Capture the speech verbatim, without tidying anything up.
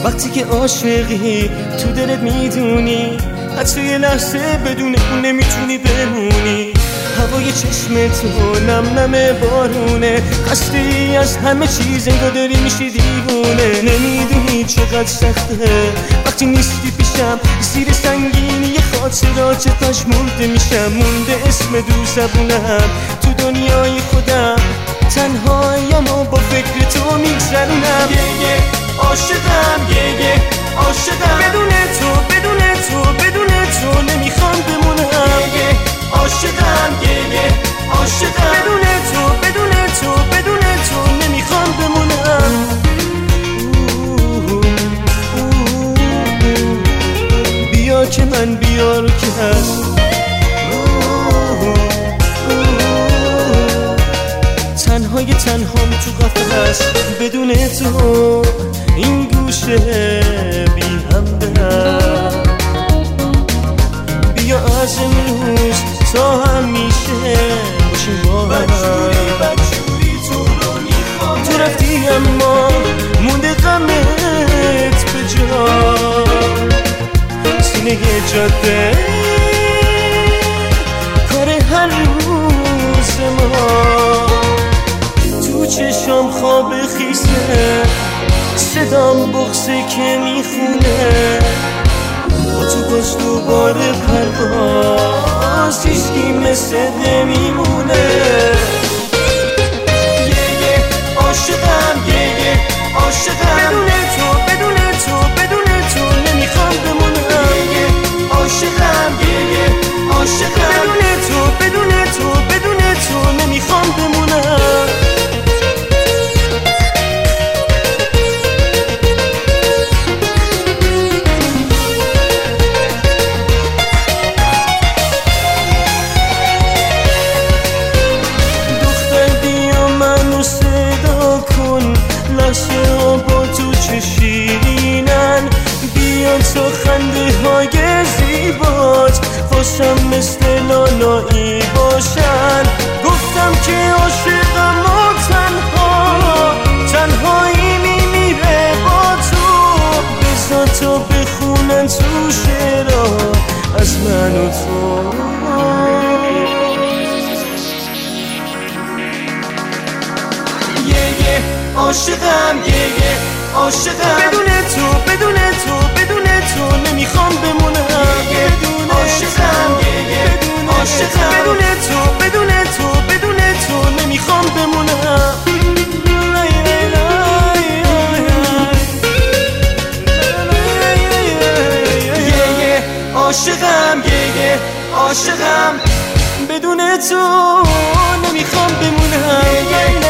وقتی که عاشقی تو دلت میدونی حتی یه لحظه بدون اون نمیتونی بمونی. هوای چشم تو نم نم بارونه، خسته از همه چیز انگار داری میشی دیوونه. نمیدونی چقدر سخته وقتی نیستی پیشم، زیر سنگینی خاطراتش مونده میشم. مونده اسم دو زبونم تو دنیای خودم، تنهاییمو با فکر تو میگذرونم. یه یه عاشقم، یه یه عاشقم، بدون تو بدون تو بدون تو نمیخوام بمونم. یه یه عاشقم، یه یه عاشقم، بدون تو بدون تو بدون تو نمیخوام بمونم. بیا که من بیار که هست، تنهای تنهام تو قفس بدون تو این گوشه بی همدم. بیا از امروز تا همیشه باشیم با هم. بدجوری بدجوری تو رو میخوام، تو رفتی اما مونده غمت به جا. سینه جاده کار هر روز ما، تو چشم خواب خیسه صدام بغضه که میخونه. با تو باز دوباره پرواز هیچکی مثل نمیمونه. یه یه عاشقم، یه یه عاشقم، بدون تو بدون تو بدون تو نمیخوام بمونم. یه یه عاشقم، یه یه عاشقم، بدون تو بدون تو بدون تو نمیخوام بمونم. لحظه ها با تو چه شیرینن، بیان تا خنده های زیبات واسم مثل لالایی باشن. گفتم که عاشقم و تنها تنهایی میمیره با تو. بذار تا بخونن تو شعرها از من و تو. عاشقم، یه یه عاشقم، بدون تو بدون تو بدون تو نمیخوام بمونم. یه یه عاشقم، یه یه عاشقم، بدون تو بدون تو بدون تو نمیخوام بمونم. یه یه عاشقم، یه یه عاشقم، بدون تو نمیخوام بمونم.